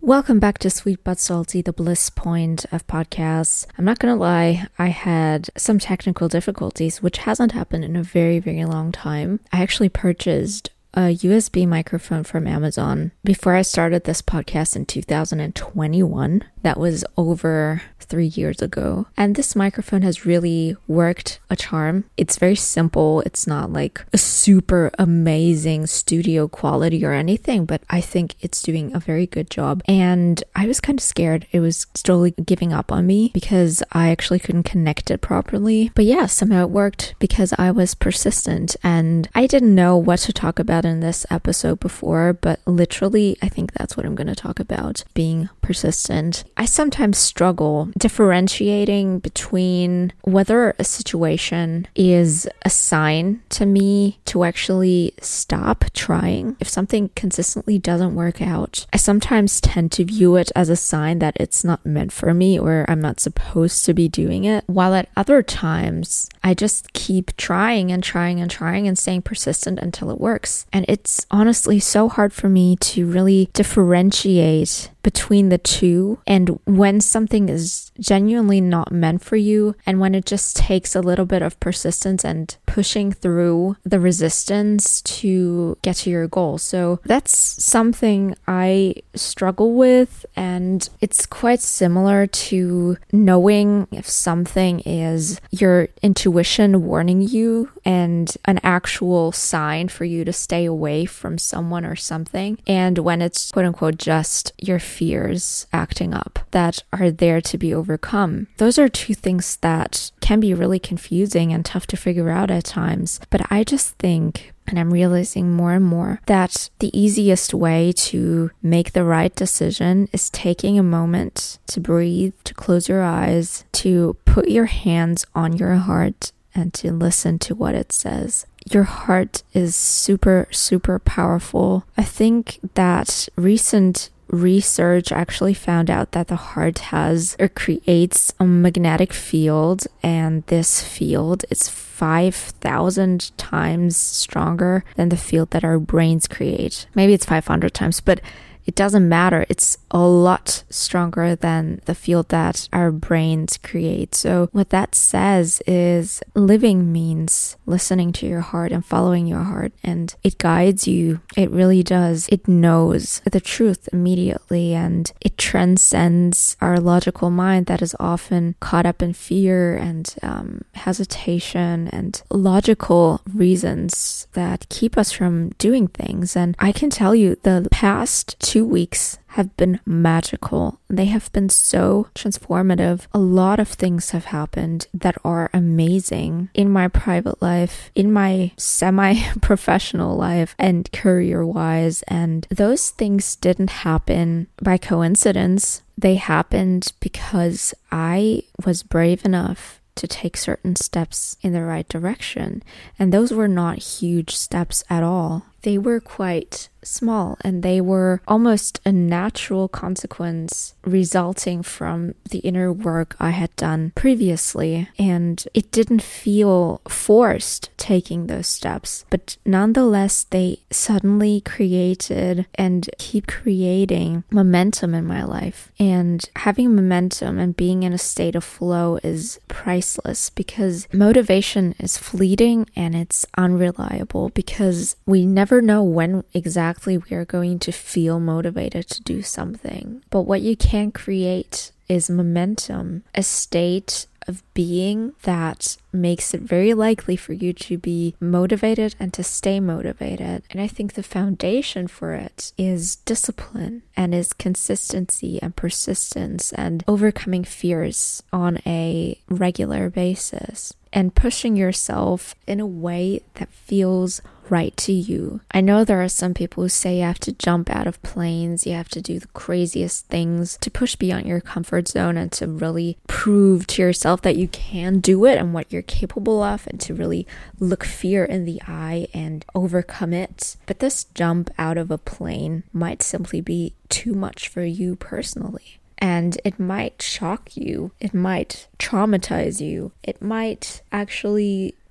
Welcome back to Sweet But Salty, the bliss point of podcasts. I'm not gonna lie, I had some technical difficulties, which hasn't happened in a very, very long time. I actually purchased a USB microphone from Amazon before I started this podcast in 2021. That was over 3 years ago. And this microphone has really worked a charm. It's very simple. It's not like a super amazing studio quality or anything, but I think it's doing a very good job. And I was kind of scared it was slowly giving up on me because I actually couldn't connect it properly. But yeah, somehow it worked because I was persistent, and I didn't know what to talk about in this episode before, but literally I think that's what I'm going to talk about, being persistent. I sometimes struggle differentiating between whether a situation is a sign to me to actually stop trying. If something consistently doesn't work out, I sometimes tend to view it as a sign that it's not meant for me or I'm not supposed to be doing it, while at other times I just keep trying and trying and trying and staying persistent until it works. And it's honestly so hard for me to really differentiate between the two, and when something is genuinely not meant for you, and when it just takes a little bit of persistence and pushing through the resistance to get to your goal. So that's something I struggle with, and it's quite similar to knowing if something is your intuition warning you and an actual sign for you to stay away from someone or something, and when it's quote unquote just your fears acting up that are there to be overcome. Those are two things that can be really confusing and tough to figure out at times. But I just think, and I'm realizing more and more, that the easiest way to make the right decision is taking a moment to breathe, to close your eyes, to put your hands on your heart and to listen to what it says. Your heart is super, super powerful. I think that recent research actually found out that the heart has or creates a magnetic field, and this field is 5,000 times stronger than the field that our brains create. Maybe it's 500 times, but it doesn't matter. It's a lot stronger than the field that our brains create. So what that says is living means listening to your heart and following your heart, and it guides you. It really does. It knows the truth immediately, and it transcends our logical mind that is often caught up in fear and hesitation and logical reasons that keep us from doing things. And I can tell you, the past 2 weeks have been magical. They have been so transformative. A lot of things have happened that are amazing in my private life, in my semi-professional life, and career-wise. And those things didn't happen by coincidence. They happened because I was brave enough to take certain steps in the right direction. And those were not huge steps at all. They were quite small, and they were almost a natural consequence resulting from the inner work I had done previously. And it didn't feel forced taking those steps, but nonetheless, they suddenly created and keep creating momentum in my life. And having momentum and being in a state of flow is priceless, because motivation is fleeting and it's unreliable, because we never know when exactly we are going to feel motivated to do something. But what you can create is momentum, a state of being that makes it very likely for you to be motivated and to stay motivated. And I think the foundation for it is discipline, and is consistency and persistence and overcoming fears on a regular basis, and pushing yourself in a way that feels right to you. I know there are some people who say you have to jump out of planes, you have to do the craziest things to push beyond your comfort zone and to really prove to yourself that you can do it and what you're capable of, and to really look fear in the eye and overcome it. But this jump out of a plane might simply be too much for you personally. And it might shock you, it might traumatize you, it might actually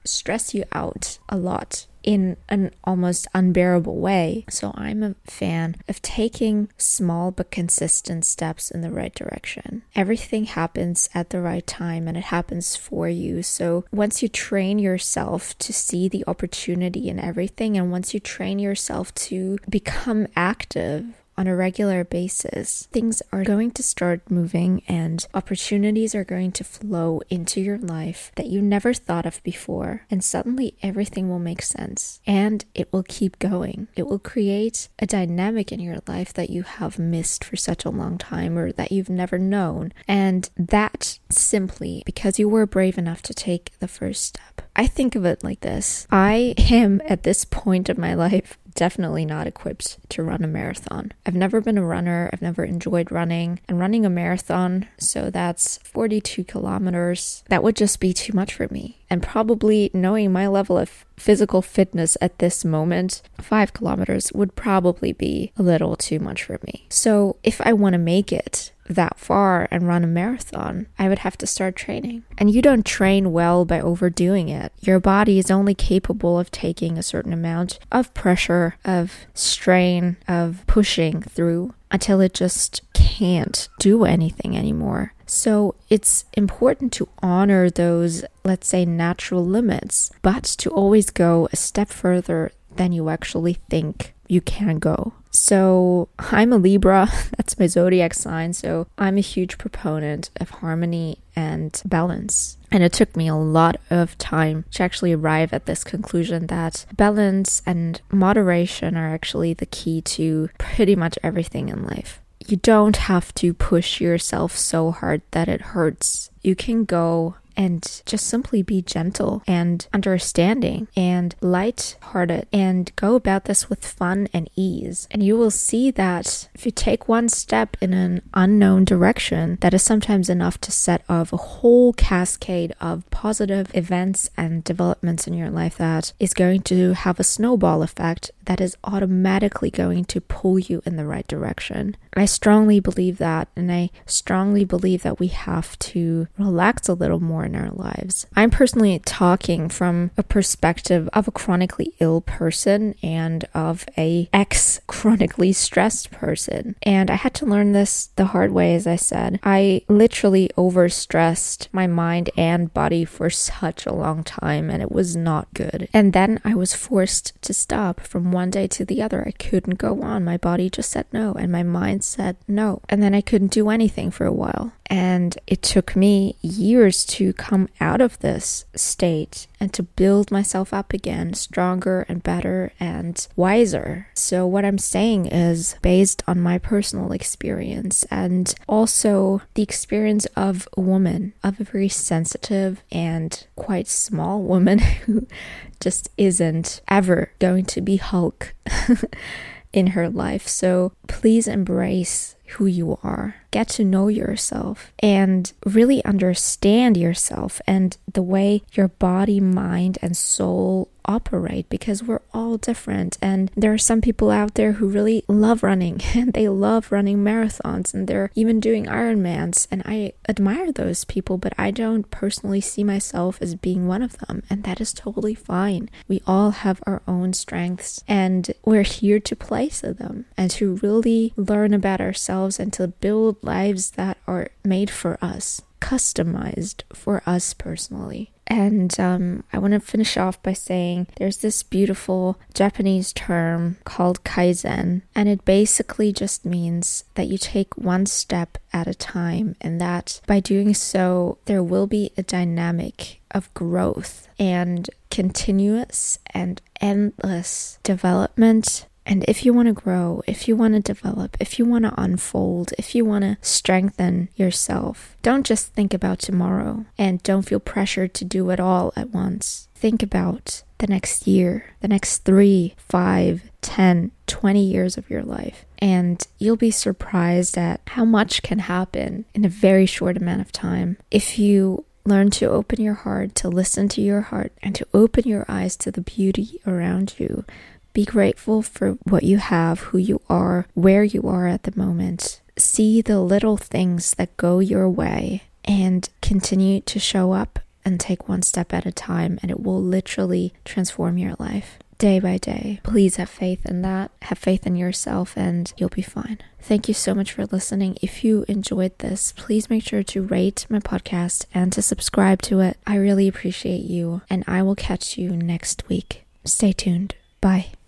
stress you out a lot in an almost unbearable way. So I'm a fan of taking small but consistent steps in the right direction. Everything happens at the right time and it happens for you. So once you train yourself to see the opportunity in everything, and once you train yourself to become active on a regular basis, things are going to start moving and opportunities are going to flow into your life that you never thought of before. And suddenly everything will make sense and it will keep going. It will create a dynamic in your life that you have missed for such a long time or that you've never known. And that simply because you were brave enough to take the first step. I think of it like this. I am at this point of my life definitely not equipped to run a marathon. I've never been a runner. I've never enjoyed running. And running a marathon, so that's 42 kilometers, that would just be too much for me. And probably knowing my level of physical fitness at this moment, 5 kilometers would probably be a little too much for me. So if I want to make it that far and run a marathon, I would have to start training. And you don't train well by overdoing it. Your body is only capable of taking a certain amount of pressure, of strain, of pushing through until it just can't do anything anymore. So it's important to honor those, let's say, natural limits, but to always go a step further than you actually think you can go. So I'm a Libra, that's my zodiac sign, so I'm a huge proponent of harmony and balance. And it took me a lot of time to actually arrive at this conclusion that balance and moderation are actually the key to pretty much everything in life. You don't have to push yourself so hard that it hurts. You can go and just simply be gentle and understanding and light-hearted and go about this with fun and ease. And you will see that if you take one step in an unknown direction, that is sometimes enough to set off a whole cascade of positive events and developments in your life that is going to have a snowball effect that is automatically going to pull you in the right direction. I strongly believe that, and I strongly believe that we have to relax a little more in our lives. I'm personally talking from a perspective of a chronically ill person and of a ex-chronically stressed person. And I had to learn this the hard way, as I said. I literally overstressed my mind and body for such a long time, and it was not good. And then I was forced to stop from one day to the other. I couldn't go on. My body just said no, and my mind said no. And then I couldn't do anything for a while. And it took me years to come out of this state and to build myself up again, stronger and better and wiser. So what I'm saying is based on my personal experience and also the experience of a woman, of a very sensitive and quite small woman who just isn't ever going to be Hulk in her life. So please embrace who you are. Get to know yourself and really understand yourself and the way your body, mind, and soul operate, because we're all different. And there are some people out there who really love running and they love running marathons and they're even doing Ironmans, and I admire those people, but I don't personally see myself as being one of them, and that is totally fine. We all have our own strengths and we're here to play to them and to really learn about ourselves and to build lives that are made for us, customized for us personally. And I want to finish off by saying there's this beautiful Japanese term called Kaizen, and it basically just means that you take one step at a time, and that by doing so, there will be a dynamic of growth and continuous and endless development. And if you want to grow, if you want to develop, if you want to unfold, if you want to strengthen yourself, don't just think about tomorrow and don't feel pressured to do it all at once. Think about the next year, the next 3, 5, 10, 20 years of your life. And you'll be surprised at how much can happen in a very short amount of time if you learn to open your heart, to listen to your heart, and to open your eyes to the beauty around you. Be grateful for what you have, who you are, where you are at the moment. See the little things that go your way and continue to show up and take one step at a time, and it will literally transform your life day by day. Please have faith in that. Have faith in yourself and you'll be fine. Thank you so much for listening. If you enjoyed this, please make sure to rate my podcast and to subscribe to it. I really appreciate you, and I will catch you next week. Stay tuned. Bye.